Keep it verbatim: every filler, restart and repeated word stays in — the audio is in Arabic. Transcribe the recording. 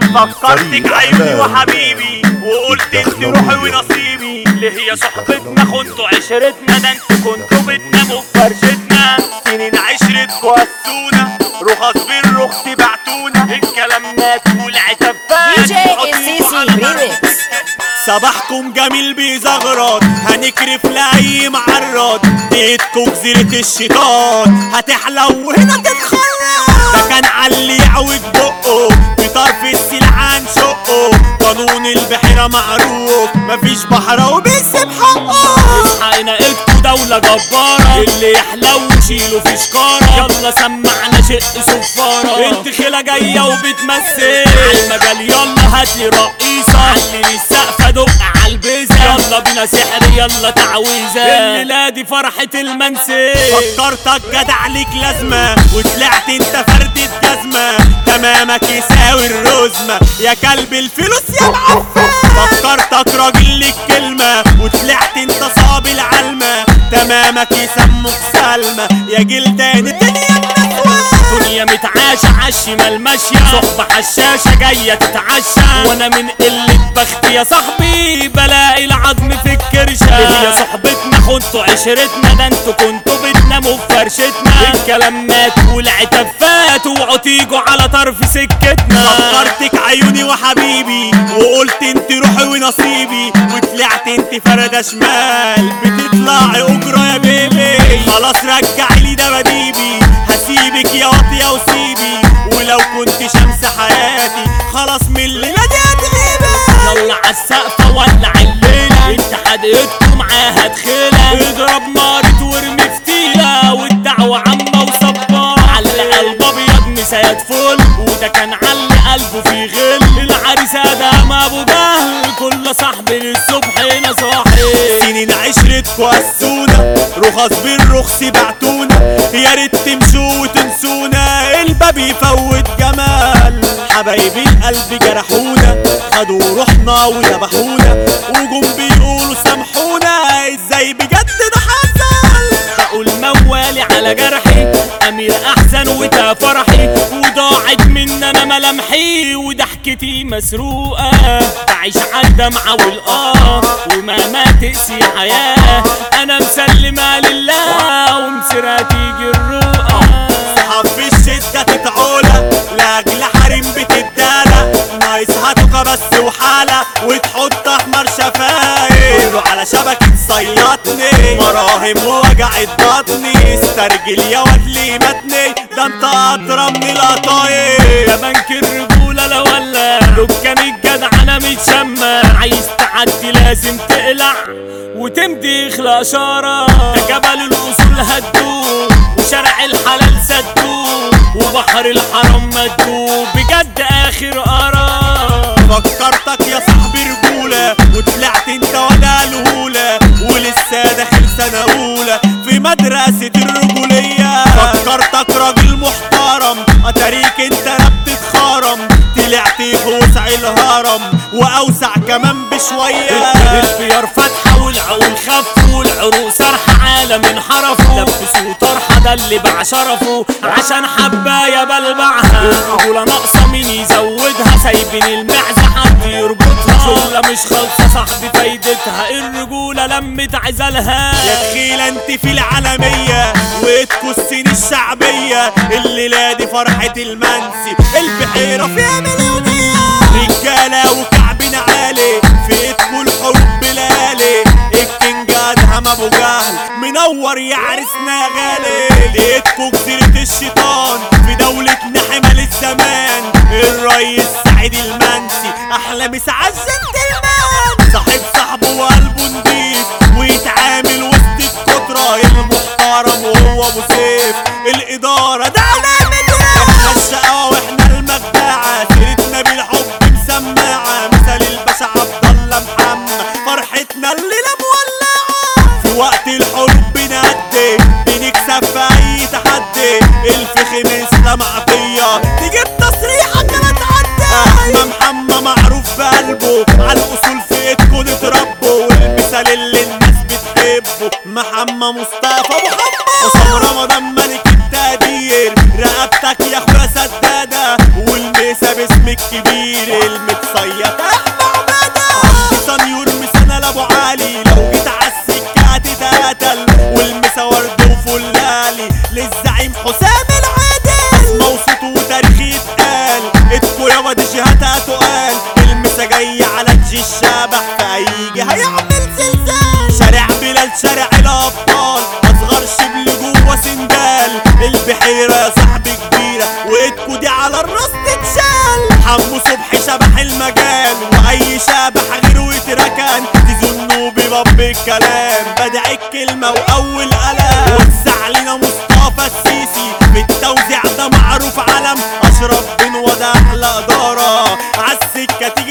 فكرتك عيوني وحبيبي وقلت انت روحي ونصيبي. ليه هي صحبتنا خنتوا عشرتنا، ده انتوا كنتوا بتناموا في فرشتنا. سنين عشرتكوا قسونا، رخص بالرخص بعتونا. الكلام مات والعتاب فات. دي جي السيسي ريميكس. صباحكم جميل بيزغرط، هنكرف لأي معرض. ايدكوا جزيرة الشيطان هتحلو هنا تتخرج. ده كان عاللي يعوج بقه بطرف السلع هنشقه. قانون البحيرة معروف، مفيش بحرة وبيسيب حقه. اصحى نقيتكوا دولة جبارة، اللي يحلو شيله في شكارة. يلا سمعنا شق صفارة، انت خيلة جاية وبتمثل عالمجال. يلا هاتلي رئيسة، علي السقفة دق عالبيزة. يلا بينا سحر يلا تعويذة، الليلة دي فرحة المنسي. فكرتك جدع ليك لازمة، وطلعت انت فرد الجزمة. تمامك يساوي الرزمة يا كلب الفلوس يا معفن. فكرتك راجل ليك كلمة، وطلعت انت صعب العلمة. تمامك يسموك سلمى يا جلدان الدنيا النسوان. دنيا متعاشة عالشمال ماشية، صحبة حشاشة جاية تتعشى. وانا من قلة بختي يا صاحبي بلاقي العظم في الكرشة. هي صحبتنا خنتوا عشرتنا، ده انتوا كنتوا بتناموا في فرشتنا. الكلام مات والعتاب فات، اوعوا تيجوا على طرف سكتنا. فكرتك عيوني وحبيبي وقلت انت روحي ونصيبي. وطلعت انت فردة شمال بتطلعي اجرة يا بيبي. خلاص رجعي لي دباديبي، هسيبك يا واطية وسيبي. ولو كنت شمس حياتي خلاص من الليلة دي هتغيبي. يلا عالسقفة ولع الليلة، انت حدقتكوا معاها دخيلة. اضرب نارت وارمي فتيلة، والدعوة عامة وصبارة. علق قلب ابيض مسايات فل، وده كان علق قلبه في غل. العريسة ده ما ابو جهل، كل صاحبي للصبح هنا صاحي. سنين عشرتكوا قسونا، رخص بالرخص بعتونا. يا ريت تمشوا وتنسونا، الباب يفوت جمال. حبايبي القلب جرحونا، خدوا روحنا وذبحونا. وجم بيقولوا سامحونا، ازاي بجد ده حصل. بقول موالي على جرحي، امير احزن وتا فرحي. وضاعت مني انا ملامحي، وضحكتي مسروقه. بعيش عالدمعه والاه، ومهما تقسي حياه. انا مسلمه لله، ومسيرها تيجي الرؤى. صحاب في الشده تتعولى، لاجل حريم بتدالى. نايس هتوكا بس وحاله، وتحط احمر شفايف. قولوا على شبكه صيادني، مراهم ووجعت بطني. استرجل يا واد لي متني، ده انت اطرى من القطايف. ده بنك الرجوله لا ولا دكان الجدع انا متشمع. عايز تعدي لازم تقلع وتمضي اخلق اشاره. ده جبل الاصول هدوه، وشارع الحلال سدوه، وبحر الحرام مدوه. بجد اخر قرار. فكرتك يا صاحبي رجولة، وطلعت انت ولا الهولة. ولسه داخل سنة أولى في مدرسة الرجولية. فكرتك راجل محترم، اتاريك انت لا بتتخرم. طلعت في وسع الهرم، واوسع كمان بشوية. الخيار فاتحة والعقول خف، والعروق سرحة عالم انحرفوا. لبسوا طرحة ده اللي باع شرفه، عشان حباية بلبعها. الرجولة ناقصة مين يزودها، سايبين المعزة حد يربطها. شغلة مش خالصة صاحبي فايدتها، الرجولة لمت عزلها. يا تخيلة انت في العالمية، وإيدكوا السين الشعبية. الليلة دي فرحة المنسي، البحيرة فيها مليونية. رجالة وكعبنا عالي، في ايدكوا الحروب بلالي. الكينج ادهم ابو جهل منور يا عرسنا غالي. لقيتكوا جزيرة الشيطان، في دولة حمل الزمان. الريس سعيد المنسي احلى مسعى الجنتلمان. صاحب صاحبه وقلبه نضيف، ويتعامل وسط الكترة. المحترم وهو ابو سيف، الادارة ده علامة. احنا الشقاوة واحنا المجدعة، سيرتنا بالحب مسمعة. مثال الباشا عبد الله محمد، فرحتنا الليلة مولعة. في وقت الحروب بنأدي، بنكسب في اي تحدي. الفخ اسلام عطية، تجيب تصريحة كده تعدي. احنا محمد معروف بقلبه، على الاصول في ايدكوا نتربوا. والمثال اللي الناس بتحبه محمد مصطفى ابو حمد. حسام رمضان ملك التقدير، رقبتك يا اخويا سدادة. والميسة باسم النجم الكبير المتصيد احمى عبادة صنيور مسنة لابو علي لو جيت عالسكة هتتقتل والمسا ورد وفلالي للزعيم حسام العادل موصوت وتاريخي اتقال اتكو يا واد شهادها تقال المسا جاي على تجي الشبح فهيجي هيعمل زلزال شارع بلال شارع الابطال اصغر شبل جوه سندال البحيرة يا صاحبي كبيرة واتكو دي على الراس تتشال حمو صبحي شبح المجال واي شبح غيره يتركن تظنوا بباب الكلام بدع الكلمة واول قلم وزع لنا مصطفى السيسي في التوزيع ده معروف علم اشرف بن وده احلى ادارة عالسكة تيجي